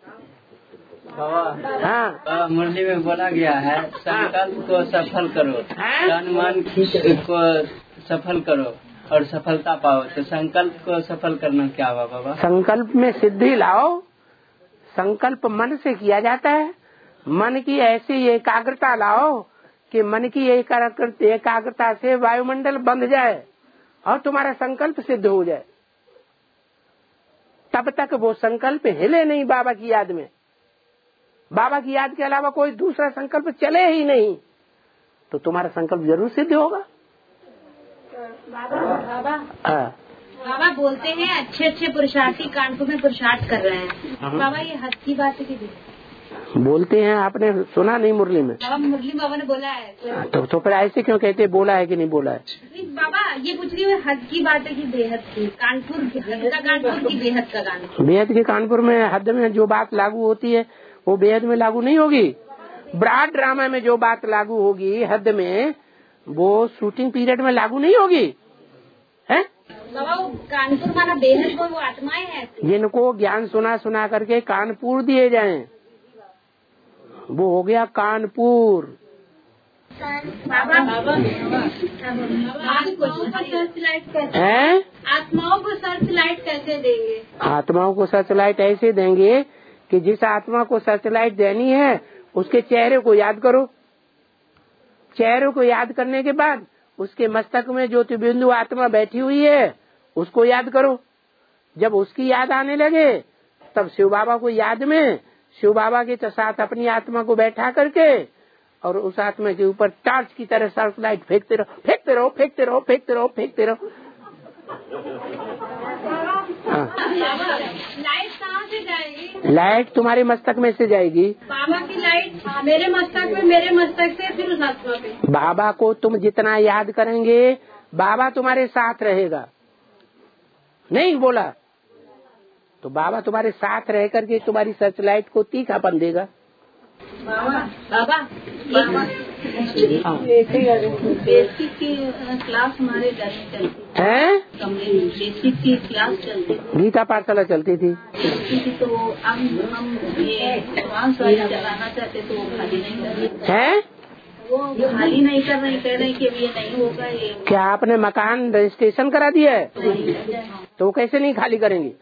हाँ, मुरली में बोला गया है संकल्प को सफल करो, अनुमान को सफल करो और सफलता पाओ। तो संकल्प को सफल करना क्या हुआ बाबा? संकल्प में सिद्धि लाओ। संकल्प मन से किया जाता है। मन की ऐसी एकाग्रता लाओ कि मन की एकाग्रता से वायुमंडल बंध जाए और तुम्हारा संकल्प सिद्ध हो जाए। तब तक वो संकल्प हिले नहीं बाबा की याद में। बाबा की याद के अलावा कोई दूसरा संकल्प चले ही नहीं, तो तुम्हारा संकल्प जरूर सिद्ध होगा। बाबा बाबा बाबा बोलते हैं अच्छे अच्छे पुरुषार्थी कानपुर में पुरुषार्थ कर रहे हैं। बाबा ये हद की बात है कि बोलते हैं, आपने सुना नहीं मुरली में? बाबा मुरली बाबा ने बोला है। तो, तो फिर ऐसे क्यों कहते, बोला है कि नहीं बोला है? नहीं बाबा ये पूछ रही है हद की बात है कि बेहद की कानपुर हद का कानपुर की बेहद का कानपुर। बेहद के कानपुर में हद में जो बात लागू होती है वो बेहद में लागू नहीं होगी। ब्रॉड ड्रामा में जो बात लागू होगी हद में, वो शूटिंग पीरियड में लागू नहीं होगी। है बाबा वो कानपुर माना बेहद वो आत्माएं हैं जिनको ज्ञान सुना सुना करके कानपुर दिए जाएं, वो हो गया कानपुर। बाबा बाबा हैं? आत्माओं को सर्च लाइट कैसे देंगे? आत्माओं को सर्च लाइट ऐसे देंगे कि जिस आत्मा को सर्च लाइट देनी है उसके चेहरे को याद करो। चेहरे को याद करने के बाद उसके मस्तक में ज्योति बिंदु आत्मा बैठी हुई है उसको याद करो। जब उसकी याद आने लगे तब शिव बाबा को याद में शिव बाबा के साथ अपनी आत्मा को बैठा करके और उस आत्मा के ऊपर टॉर्च की तरह सर्च लाइट फेंकते रहो फेंकते रहो फेंकते रहो फेंकते रहो फेंकते रहो। लाइट कहाँ से जाएगी? लाइट तुम्हारे मस्तक में से जाएगी। बाबा की लाइट मेरे मस्तक में, मेरे मस्तक से फिर उस आत्मा पे। बाबा को तुम जितना याद करेंगे बाबा तुम्हारे साथ रहेगा। नहीं बोला तो बाबा तुम्हारे साथ रह करके तुम्हारी सर्च लाइट को तीखापन देगा। बाबा बाबा बेसिक की क्लास हमारे घर में चलती है, बेसिक की क्लास चलती थी, गीता पाठशाला चलती थी। तो अब हम ये एडवांस वाली चलाना चाहते तो वो खाली नहीं कर रहे हैं, वो खाली नहीं कर रहे, कह रहे कि ये नहीं होगा। ये क्या आपने मकान रजिस्ट्रेशन करा दिया है? तो कैसे नहीं खाली करेंगे?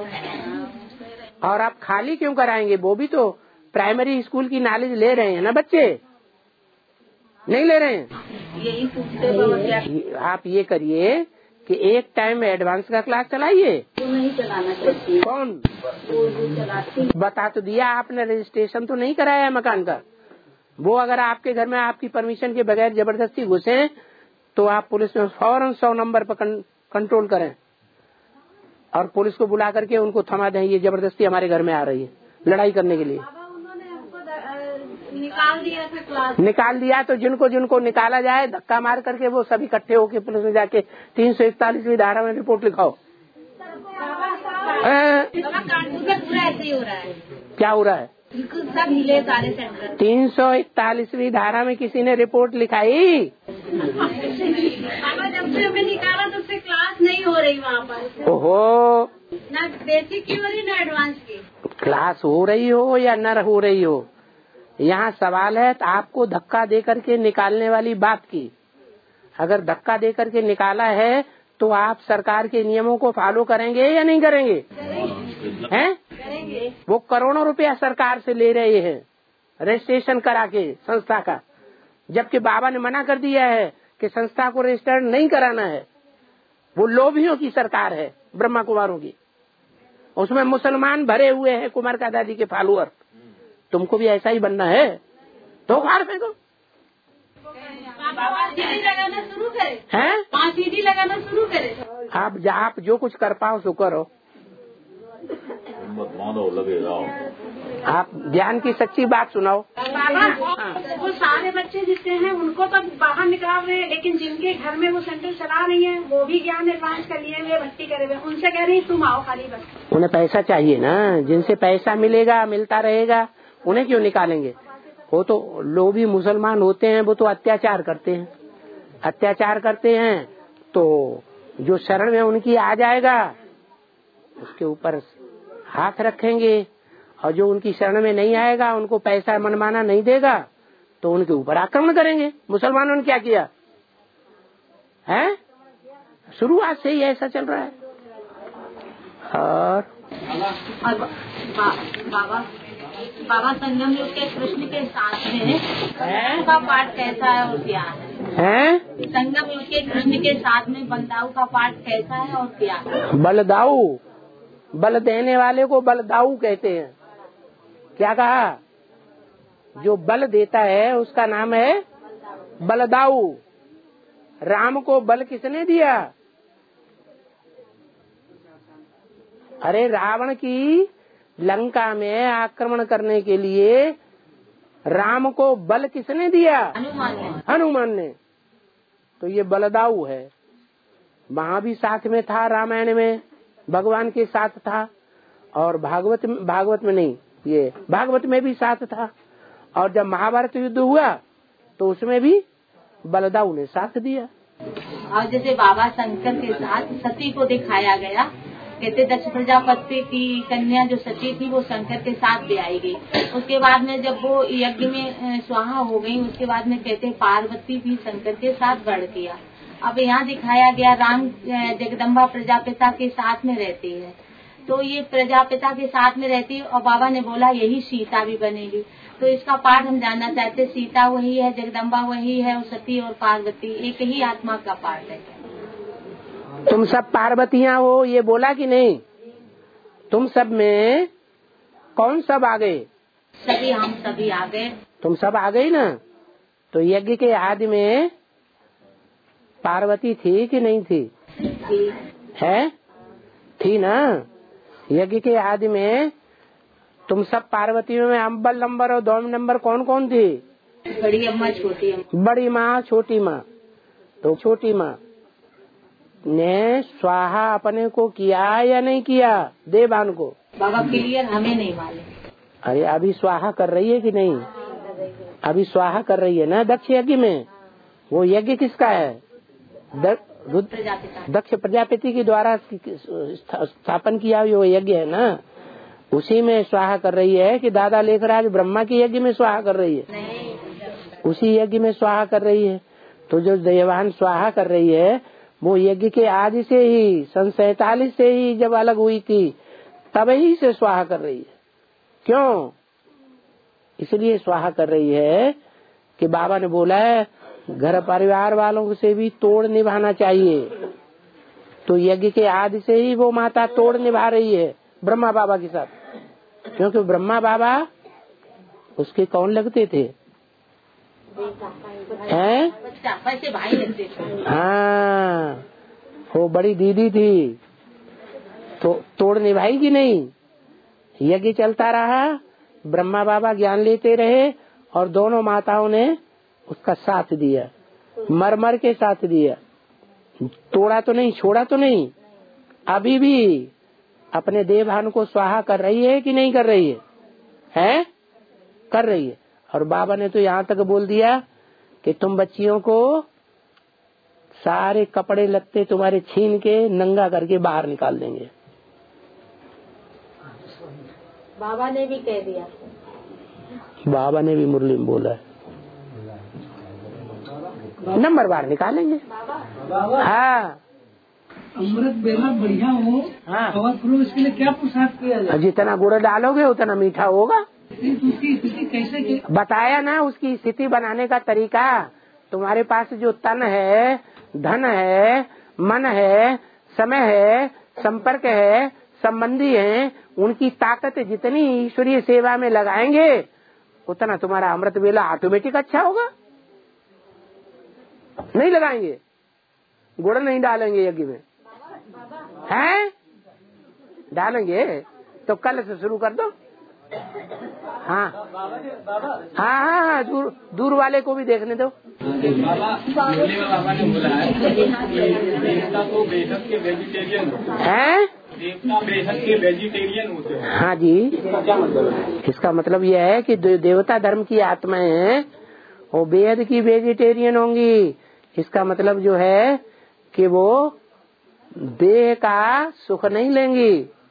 और आप खाली क्यों कराएंगे? वो भी तो प्राइमरी स्कूल की नॉलेज ले रहे हैं ना बच्चे, नहीं ले रहे हैं? यही पूछते बाबा क्या आप ये करिए कि एक टाइम एडवांस का क्लास चलाइए। तो नहीं चलाना चाहती। कौन चलाती? बता तो दिया आपने, रजिस्ट्रेशन तो नहीं कराया है मकान का। वो अगर आपके घर में आपकी परमिशन के बगैर जबरदस्ती घुसे तो आप पुलिस में फौरन सौ नंबर पर कंट्रोल करें और पुलिस को बुला करके उनको थमा दें, ये जबरदस्ती हमारे घर में आ रही है लड़ाई करने के लिए। निकाल दिया था क्लास। निकाल दिया तो जिनको जिनको निकाला जाए धक्का मार करके वो सभी इकट्ठे होके पुलिस में जाके तीन सौ इकतालीसवीं धारा में रिपोर्ट लिखाओ। कानपुर में पूरा ऐसे ही हो रहा है। क्या हो रहा है? सब हिले सारे सेंटर। तीन सौ इकतालीसवीं धारा में किसी ने रिपोर्ट लिखाई? बाबा जब से हमें निकाला तब से क्लास नहीं हो रही वहाँ पर। ओहो, ना बेसिक की हो रही ना एडवांस की। क्लास हो रही हो या न हो रही हो, यहाँ सवाल है आपको धक्का दे करके निकालने वाली बात की। अगर धक्का दे करके निकाला है तो आप सरकार के नियमों को फॉलो करेंगे या नहीं करेंगे? हैं? करेंगे। वो करोड़ों रुपया सरकार से ले रहे हैं रजिस्ट्रेशन करा के संस्था का, जबकि बाबा ने मना कर दिया है कि संस्था को रजिस्टर नहीं कराना है। वो लोभियों की सरकार है, ब्रह्मा कुमारों की। उसमें मुसलमान भरे हुए हैं, कुमार का दादी के फॉलोअर। तुमको भी ऐसा ही बनना है तो उखाड़ फेंको। बाबा सीढ़ी लगाना शुरू करे हैं? पाँच सीढ़ी लगाना शुरू करे। आप आप जो कुछ कर पाओ सो करो। लगेगा आप ज्ञान की सच्ची बात सुनाओ। बाबा वो सारे बच्चे जितने हैं उनको तो बाहर निकाल रहे हैं, लेकिन जिनके घर में वो सेंटर चला रही है वो भी ज्ञान एडवांस कर लिए हुए भर्ती करे हुए, उनसे कह रही तुम आओ खाली बस। उन्हें पैसा चाहिए ना, जिनसे पैसा मिलेगा मिलता रहेगा उन्हें क्यों निकालेंगे? वो तो लोभी मुसलमान होते हैं, वो तो अत्याचार करते हैं, अत्याचार करते हैं। तो जो शरण में उनकी आ जाएगा उसके ऊपर हाथ रखेंगे, और जो उनकी शरण में नहीं आएगा, उनको पैसा मनमाना नहीं देगा, तो उनके ऊपर आक्रमण करेंगे। मुसलमानों ने क्या किया है? शुरुआत से ही ऐसा चल रहा है। और बाबा बाबा संगम युग के कृष्ण के साथ में का पाठ कैसा है और क्या है? संगम युग के कृष्ण के साथ में बलदाऊ का पाठ कैसा है और क्या है? बलदाऊ, बल देने वाले को बलदाऊ कहते हैं। क्या कहा? जो बल देता है उसका नाम है बलदाऊ। राम को बल किसने दिया? अरे रावण की लंका में आक्रमण करने के लिए राम को बल किसने दिया? हनुमान ने। हनुमान ने। तो ये बलदाऊ है। वहाँ भी साथ में था, रामायण में भगवान के साथ था, और भागवत भागवत में नहीं, ये भागवत में भी साथ था। और जब महाभारत युद्ध हुआ तो उसमें भी बलदाऊ ने साथ दिया। और जैसे बाबा शंकर के साथ सती को दिखाया गया, कहते दक्ष प्रजापति की कन्या जो सती थी वो शंकर के साथ भी आई गई। उसके बाद में जब वो यज्ञ में स्वाहा हो गई, उसके बाद में कहते पार्वती भी शंकर के साथ गढ़ किया। अब यहाँ दिखाया गया राम जगदम्बा प्रजापिता के साथ में रहती है, तो ये प्रजापिता के साथ में रहती है। और बाबा ने बोला यही सीता भी बनेगी। तो इसका पाठ हम जानना चाहते, सीता वही है, जगदम्बा वही है, और सती और पार्वती एक ही आत्मा का पाठ है। तुम सब पार्वतियाँ हो, ये बोला कि नहीं? तुम सब में कौन सब आ गए? सभी, हम सभी आ गए। तुम सब आ गई ना? तो यज्ञ के आदि में पार्वती थी कि नहीं थी? थी। है? थी ना? यज्ञ के आदि में तुम सब पार्वतियों में अव्वल नंबर और दो नंबर कौन कौन थी? बड़ी अम्मा, छोटी अम्मा। बड़ी माँ, छोटी माँ। तो छोटी माँ ने स्वाहा अपने को किया या नहीं किया देवान को? बाबा क्लियर हमें नहीं मालूम। अरे अभी स्वाहा कर रही है कि नहीं? अभी स्वाहा कर रही है ना दक्ष यज्ञ में। वो यज्ञ किसका है? दक्ष प्रजापति के द्वारा स्थापन किया हुआ यज्ञ है ना, उसी में स्वाहा कर रही है कि दादा लेखराज ब्रह्मा के यज्ञ में स्वाहा कर रही है? नहीं। उसी यज्ञ में स्वाहा कर रही है। तो जो देवान स्वाहा कर रही है वो यज्ञ के आदि से ही, सन सैतालीस से ही जब अलग हुई थी तब ही से स्वाहा कर रही है। क्यों? इसलिए स्वाहा कर रही है कि बाबा ने बोला है घर परिवार वालों से भी तोड़ निभाना चाहिए। तो यज्ञ के आदि से ही वो माता तोड़ निभा रही है ब्रह्मा बाबा के साथ, क्योंकि ब्रह्मा बाबा उसके कौन लगते थे? हैं? भाई लगते थे। हाँ, वो बड़ी दीदी थी, तो तोड़ निभाई कि नहीं? यज्ञ चलता रहा, ब्रह्मा बाबा ज्ञान लेते रहे, और दोनों माताओं ने उसका साथ दिया, मर मर के साथ दिया। तोड़ा तो नहीं, छोड़ा तो नहीं। अभी भी अपने देवभान को स्वाहा कर रही है कि नहीं कर रही है? हैं? कर रही है। और बाबा ने तो यहाँ तक बोल दिया कि तुम बच्चियों को सारे कपड़े लत्ते तुम्हारे छीन के नंगा करके बाहर निकाल देंगे। बाबा ने भी कह दिया। बाबा ने भी मुरली में बोला है, नंबर बार निकालेंगे। हाँ, अमृत बेला बढ़िया हो। हाँ, और फिर इसके लिए क्या पुरुषार्थ किया जाए? जितना गुड़ डालोगे उतना मीठा होगा। उसकी स्थिति कैसे की? बताया ना उसकी स्थिति बनाने का तरीका। तुम्हारे पास जो तन है, धन है, मन है, समय है, संपर्क है, संबंधी है, उनकी ताकत जितनी ईश्वरीय सेवा में लगाएंगे उतना तुम्हारा अमृत बेला ऑटोमेटिक अच्छा होगा। नहीं लगाएंगे, गुड़ नहीं डालेंगे यज्ञ में, हैं? डालेंगे तो कल से शुरू कर दो। हाँ हाँ हाँ हाँ, दूर दूर वाले को भी देखने दो। बाबा बाबा ने बोला है देवता तो बेहद के वेजिटेरियन हैं? देवता बेहद के वेजिटेरियन होते हैं। हाँ जी, क्या मतलब? इसका मतलब यह है कि जो देवता धर्म की आत्माएं हैं वो बेहद की वेजिटेरियन होंगी। इसका मतलब जो है कि वो देह का सुख नहीं लेंगी।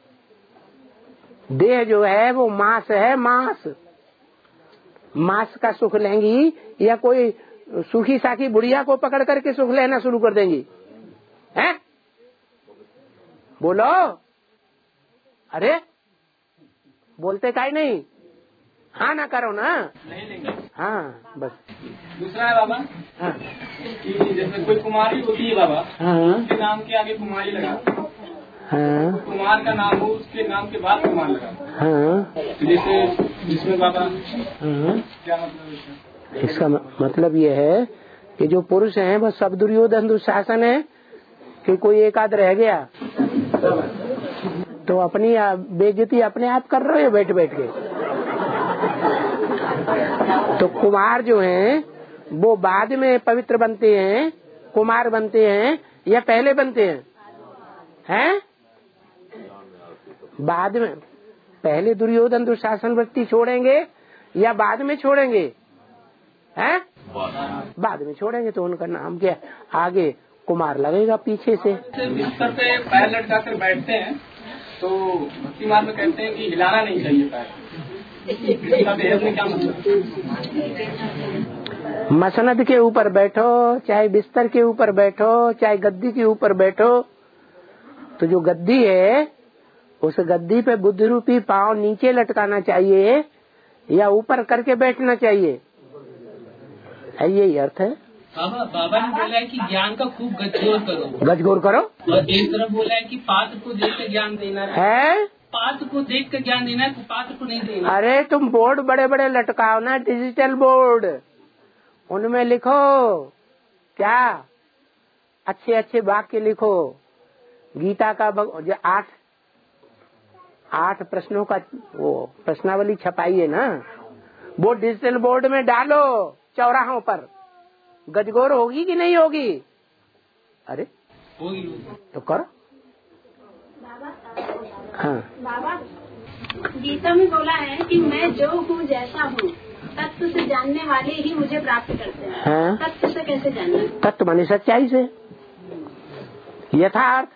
देह जो है वो मांस है, मांस मांस का सुख लेंगी, या कोई सूखी साखी बुढ़िया को पकड़ करके सुख लेना शुरू कर देंगी? हैं? बोलो, अरे बोलते काहे नहीं? हाँ ना करो ना। नहीं लेंगे। हाँ बस। दूसरा है बाबा, हाँ कि जैसे कोई कुमारी होती है बाबा, हाँ उसके नाम के आगे कुमारी लगा, हाँ कुमार का नाम हो उसके नाम के बाद कुमार लगा। हाँ। तो जैसे जिसमें बाबा हाँ, क्या मतलब है? इसका म- मतलब ये है कि जो पुरुष हैं बस सब दुर्योधन दुशासन है कि कोई एक आध रह गया तो अपनी आ, बेइज्जती अपने आप कर रहे हो बैठ बैठ के। तो कुमार जो हैं वो बाद में पवित्र बनते हैं, कुमार बनते हैं या पहले बनते हैं? हैं? बाद में। पहले दुर्योधन दुशासन वृत्ति छोड़ेंगे या बाद में छोड़ेंगे? हैं? बाद में छोड़ेंगे। तो उनका नाम क्या? आगे कुमार लगेगा पीछे से। बिस्तर पे पैर लटका कर बैठते हैं तो भक्ति मार्ग में कहते हैं कि हिलाना नहीं चाहिए पैर। इसका बेहद में क्या मतलब? मसनद के ऊपर बैठो, चाहे बिस्तर के ऊपर बैठो, चाहे गद्दी के ऊपर बैठो, तो जो गद्दी है उस गद्दी पे बुद्ध रूपी पांव नीचे लटकाना चाहिए या ऊपर करके बैठना चाहिए, यही अर्थ है। बाबा बाबा ने बोला है कि ज्ञान का खूब गजगोर करो। गजगोर करो। और एक तरफ बोला है कि पात्र को देख कर ज्ञान देना है। पात्र को देख कर ज्ञान देना है, पात्र को नहीं देना। अरे तुम बोर्ड बड़े बड़े लटकाओ ना, डिजिटल बोर्ड, उनमें लिखो क्या अच्छे अच्छे वाक्य लिखो। गीता का जो आठ आठ प्रश्नों का वो प्रश्नावली छपाई है ना, वो डिजिटल बोर्ड में डालो चौराहों पर। गजगोर होगी कि नहीं होगी? अरे होगी तो करो। हाँ बाबा, गीता में बोला है कि मैं जो हूँ जैसा हूँ तत्व से जानने वाले ही मुझे प्राप्त करते हैं। हाँ। तत्व से कैसे जानना? तत्व माने सच्चाई से, यथार्थ,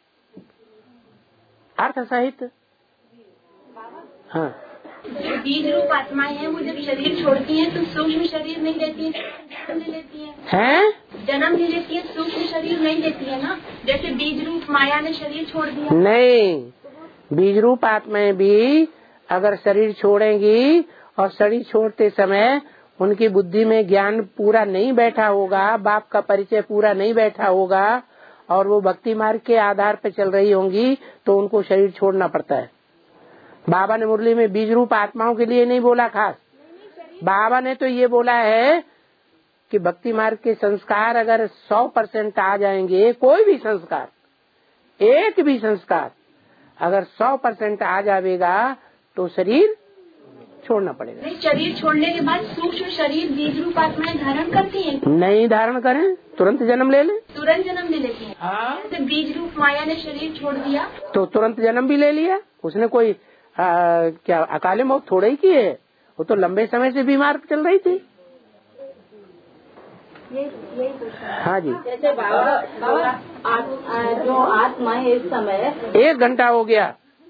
अर्थ सहित। हाँ। जो बीज रूप आत्माएं हैं वो जब शरीर छोड़ती हैं तो सूक्ष्म शरीर नहीं लेती है, जन्म ले लेती है। हैं? जन्म ले लेती है, सूक्ष्म शरीर नहीं लेती है ना, जैसे बीज रूप माया ने शरीर छोड़ दिया। नहीं, बीज रूप आत्माएं भी अगर शरीर छोड़ेंगी और शरीर छोड़ते समय उनकी बुद्धि में ज्ञान पूरा नहीं बैठा होगा, बाप का परिचय पूरा नहीं बैठा होगा और वो भक्ति मार्ग के आधार पर चल रही होंगी तो उनको शरीर छोड़ना पड़ता है। बाबा ने मुरली में बीज रूप आत्माओं के लिए नहीं बोला खास, बाबा ने तो ये बोला है कि भक्ति मार्ग के संस्कार अगर सौ परसेंट आ जाएंगे, कोई भी संस्कार, एक भी संस्कार अगर सौ परसेंट आ जाएगा तो शरीर छोड़ना पड़ेगा। नहीं, शरीर छोड़ने के बाद सूक्ष्म शरीर बीज रूप आत्माएं धारण करती हैं। नहीं धारण करें, तुरंत जन्म ले ले। तुरंत जन्म ले लेती हैं। हाँ। जैसे बीज रूप माया ने शरीर छोड़ दिया तो तुरंत जन्म भी ले लिया। उसने कोई आ, क्या अकाले मौत थोड़ा ही की है, वो तो लंबे समय से बीमार चल रही थी। ये यही पूछा। हाँ जी। जैसे बाबा बाबा आत, जो आत्मा है इस समय एक घंटा हो गया।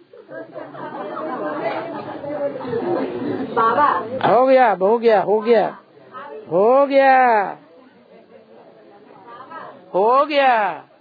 बाबा हो गया हो गया हो गया हो गया हो गया